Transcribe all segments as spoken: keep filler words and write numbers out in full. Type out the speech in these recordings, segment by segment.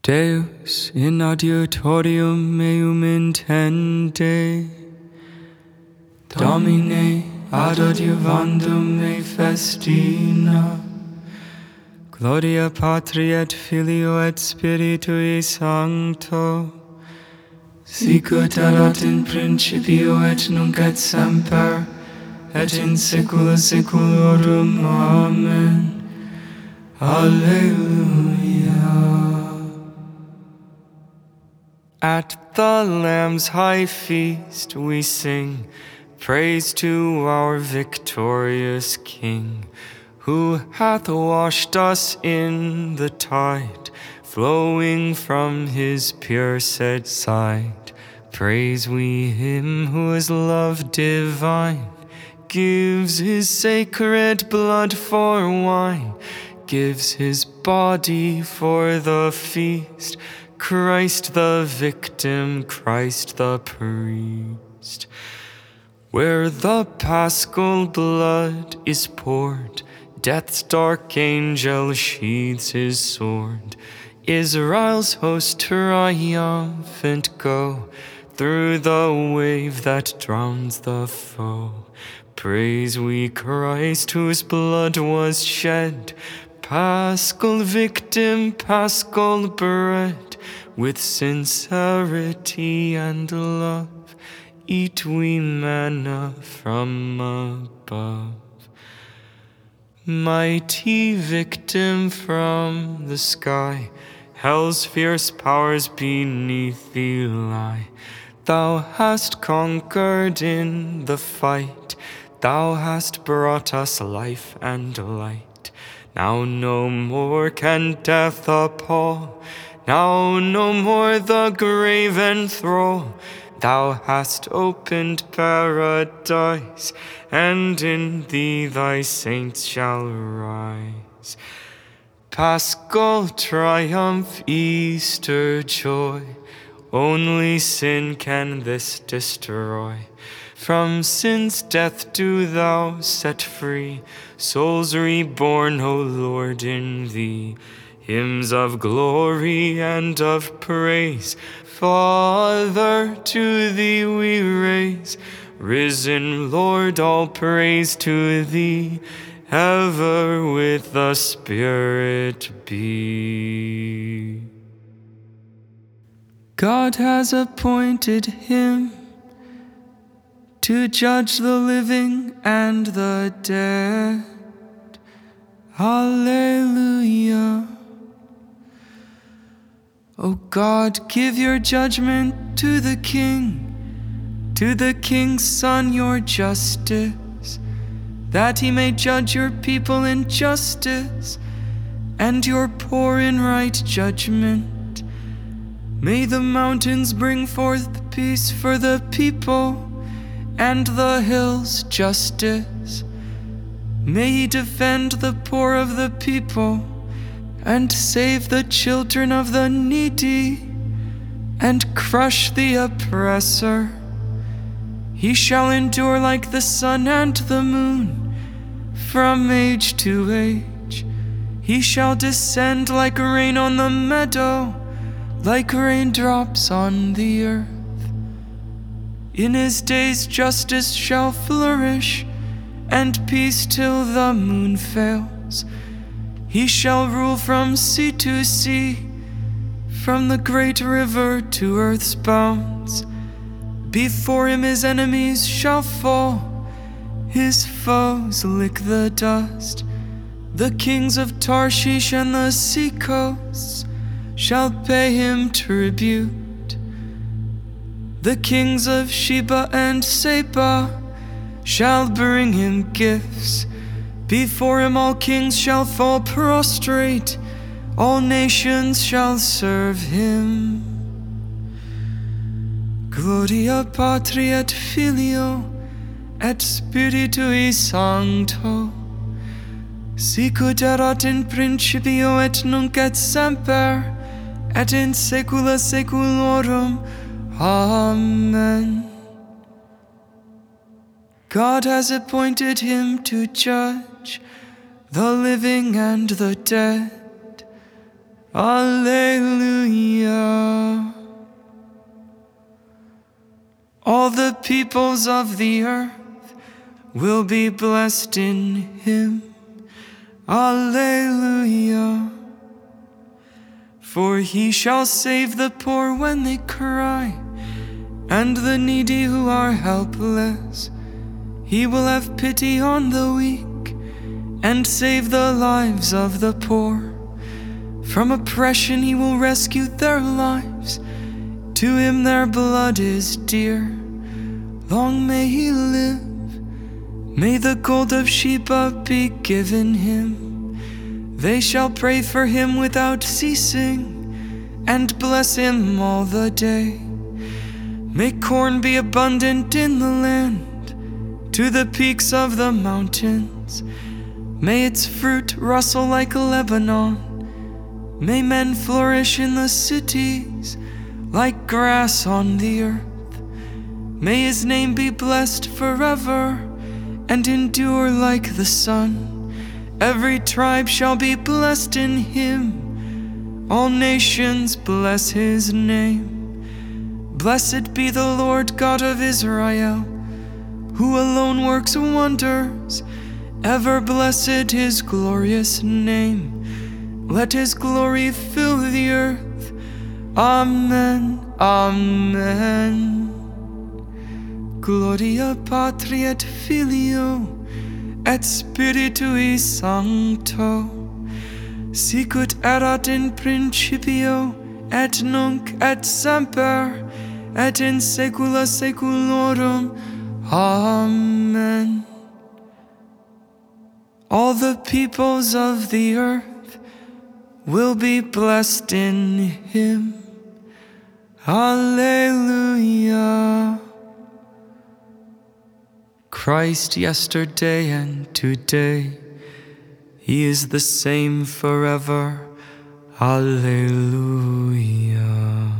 Deus in adiutorium meum intende, Domine ad adiuvandum me festina, Gloria Patri et Filio et Spiritui Sancto, sicut erat in principio et nunc et semper, et in saecula saeculorum. Amen. Alleluia. At the Lamb's high feast we sing praise to our victorious King, who hath washed us in the tide flowing from his pure-set side. Praise we him who is love divine, gives his sacred blood for wine, gives his body for the feast, Christ the victim, Christ the priest. Where the paschal blood is poured, death's dark angel sheathes his sword. Israel's host triumphant go through the wave that drowns the foe. Praise we Christ whose blood was shed, paschal victim, paschal bread. With sincerity and love eat we manna from above. Mighty victim from the sky, hell's fierce powers beneath thee lie. Thou hast conquered in the fight, thou hast brought us life and light. Now no more can death appall, now no more the grave enthrall. Thou hast opened paradise, and in thee thy saints shall rise. Paschal triumph, Easter joy, only sin can this destroy. From sin's death do thou set free souls reborn, O Lord, in thee. Hymns of glory and of praise, Father, to thee we raise. Risen Lord, all praise to thee, ever with the Spirit be. God has appointed him to judge the living and the dead. Alleluia. O God, give your judgment to the King, to the King's Son your justice, that he may judge your people in justice, and your poor in right judgment. May the mountains bring forth peace for the people, and the hills justice. May he defend the poor of the people, and save the children of the needy, and crush the oppressor. He shall endure like the sun and the moon, from age to age. He shall descend like rain on the meadow, like raindrops on the earth. In his days justice shall flourish, and peace till the moon fails. He shall rule from sea to sea, from the great river to earth's bounds. Before him his enemies shall fall, his foes lick the dust. The kings of Tarshish and the sea coasts shall pay him tribute. The kings of Sheba and Seba shall bring him gifts. Before him all kings shall fall prostrate, all nations shall serve him. Gloria Patri et Filio et Spiritui Sancto, sicut erat in principio et nunc et semper, et in saecula saeculorum. Amen. God has appointed him to judge the living and the dead. Alleluia. All the peoples of the earth will be blessed in him. Alleluia. For he shall save the poor when they cry, and the needy who are helpless. He will have pity on the weak, and save the lives of the poor. From oppression he will rescue their lives. To him their blood is dear. Long may he live. May the gold of Sheba be given him. They shall pray for him without ceasing, and bless him all the day. May corn be abundant in the land, to the peaks of the mountains. May its fruit rustle like Lebanon. May men flourish in the cities, like grass on the earth. May his name be blessed forever, and endure like the sun. Every tribe shall be blessed in him. All nations bless his name. Blessed be the Lord God of Israel, who alone works wonders. Ever blessed his glorious name. Let his glory fill the earth. Amen, amen. Gloria Patri et Filio et Spiritui Sancto, sicut erat in principio et nunc et semper et in saecula saeculorum. Amen. All the peoples of the earth will be blessed in him. Alleluia. Christ yesterday and today, he is the same forever. Alleluia.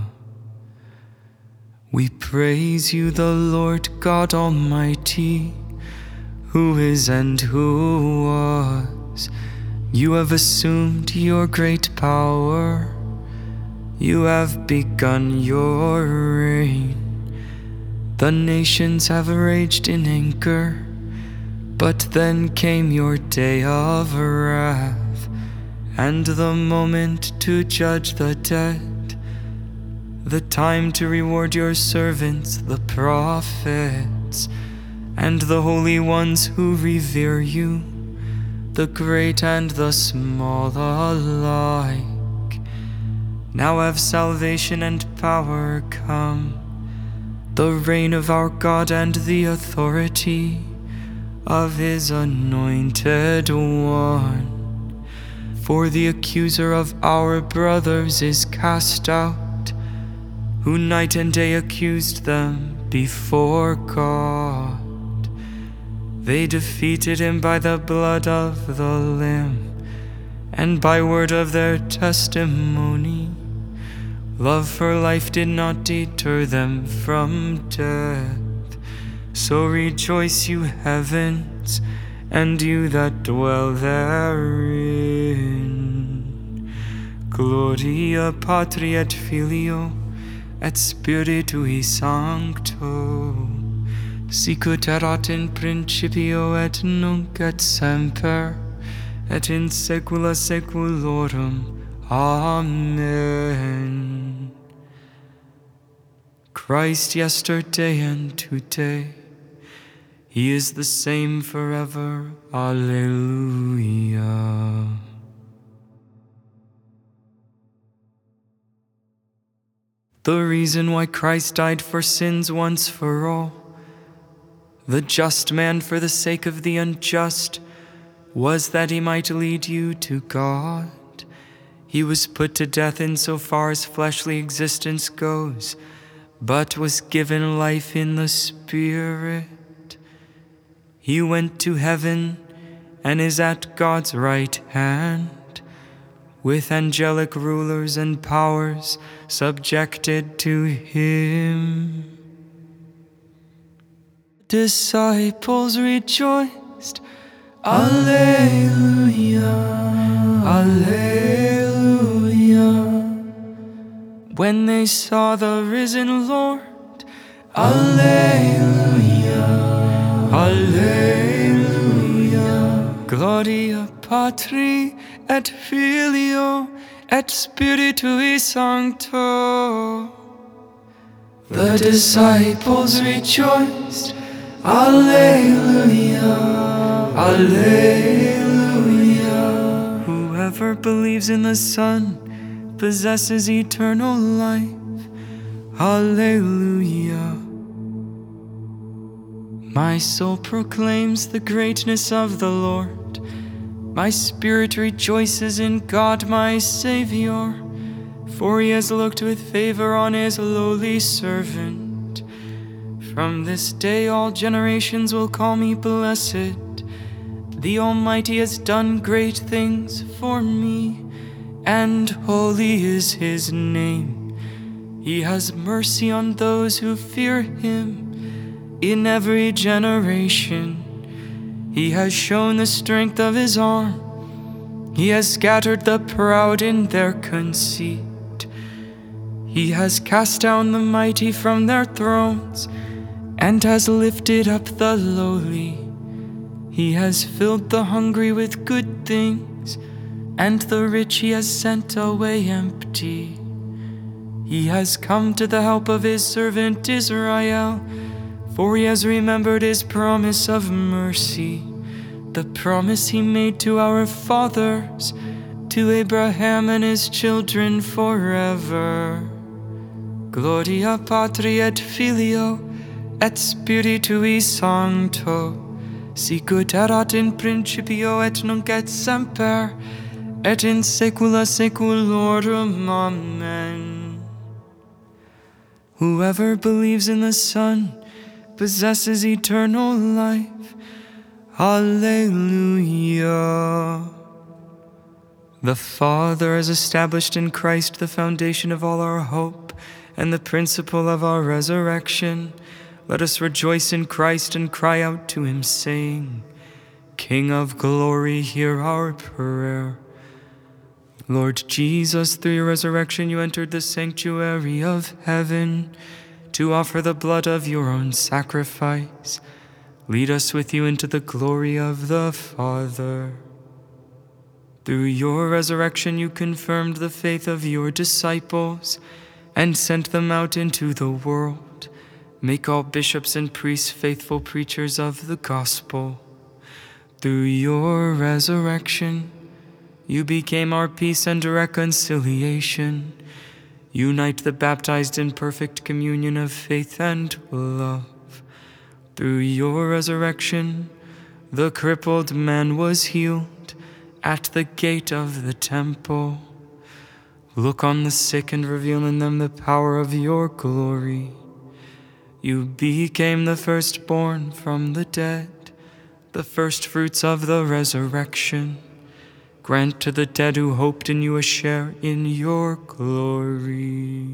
We praise you, the Lord God Almighty, who is and who was. You have assumed your great power. You have begun your reign. The nations have raged in anger, but then came your day of wrath, and the moment to judge the dead, the time to reward your servants, the prophets, and the holy ones who revere you, the great and the small alike. Now have salvation and power come, the reign of our God and the authority of his anointed one. For the accuser of our brothers is cast out, who night and day accused them before God. They defeated him by the blood of the Lamb, and by word of their testimony. Love for life did not deter them from death. So rejoice, you heavens, and you that dwell therein. Gloria Patri et Filio et Spiritui Sancto, sicut erat in principio et nunc et semper et in saecula saeculorum. Amen. Christ yesterday and today, he is the same forever. Alleluia. The reason why Christ died for sins once for all, the just man for the sake of the unjust, was that he might lead you to God. He was put to death in so far as fleshly existence goes, but was given life in the Spirit. He went to heaven and is at God's right hand, with angelic rulers and powers subjected to him. Disciples rejoiced. Alleluia, Alleluia. when they saw the risen Lord. Alleluia, Alleluia. Gloria Patri et Filio et Spiritui Sancto. The disciples rejoiced. Alleluia, Alleluia. Whoever believes in the Son possesses eternal life. Alleluia. My soul proclaims the greatness of the Lord. My spirit rejoices in God my Savior, for he has looked with favor on his lowly servant. From this day all generations will call me blessed. The Almighty has done great things for me, and holy is his name. He has mercy on those who fear him in every generation. He has shown the strength of his arm. He has scattered the proud in their conceit. He has cast down the mighty from their thrones and has lifted up the lowly. He has filled the hungry with good things, and the rich he has sent away empty. He has come to the help of his servant Israel, for he has remembered his promise of mercy, the promise he made to our fathers, to Abraham and his children forever. Gloria Patri et Filio et Spiritui Sancto, sicut erat in principio et nunc et semper, et in saecula saeculorum. Amen. Whoever believes in the Son possesses eternal life. Alleluia. The Father has established in Christ the foundation of all our hope and the principle of our resurrection. Let us rejoice in Christ and cry out to him, saying, King of glory, hear our prayer. Lord Jesus, through your resurrection you entered the sanctuary of heaven to offer the blood of your own sacrifice. Lead us with you into the glory of the Father. Through your resurrection you confirmed the faith of your disciples and sent them out into the world. Make all bishops and priests faithful preachers of the gospel. Through your resurrection you became our peace and reconciliation. Unite the baptized in perfect communion of faith and love. Through your resurrection, the crippled man was healed at the gate of the temple. Look on the sick and reveal in them the power of your glory. You became the firstborn from the dead, the firstfruits of the resurrection. Grant to the dead who hoped in you a share in your glory.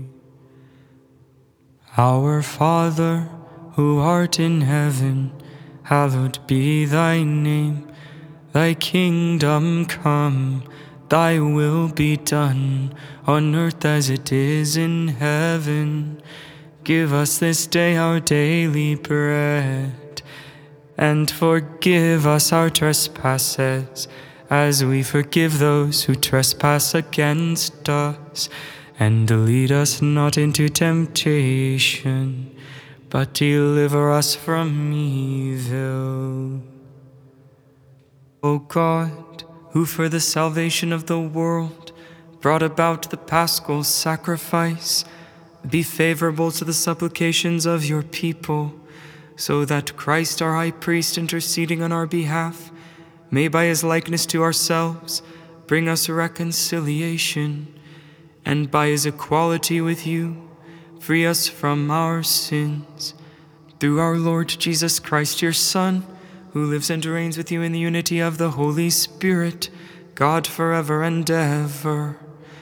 Our Father, who art in heaven, hallowed be thy name. Thy kingdom come, thy will be done, on earth as it is in heaven. Give us this day our daily bread, and forgive us our trespasses, as we forgive those who trespass against us. And lead us not into temptation, but deliver us from evil. O God, who for the salvation of the world brought about the paschal sacrifice, be favorable to the supplications of your people, so that Christ our high priest, interceding on our behalf, may by his likeness to ourselves bring us reconciliation, and by his equality with you free us from our sins. Through our Lord Jesus Christ, your Son, who lives and reigns with you in the unity of the Holy Spirit, God forever and ever.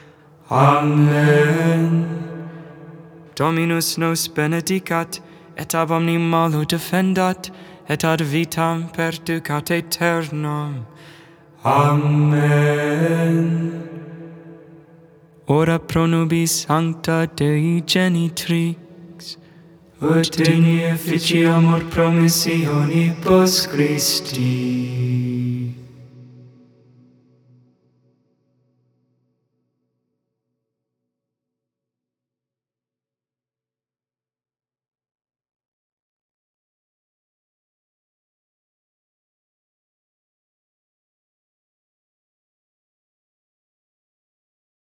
Amen. Dominus nos benedicat, et ab omni malo defendat, et ad vitam perducat aeternam. Amen. ora pro nobis sancta Dei genitrix, ut in effici amor promissionibus Christi.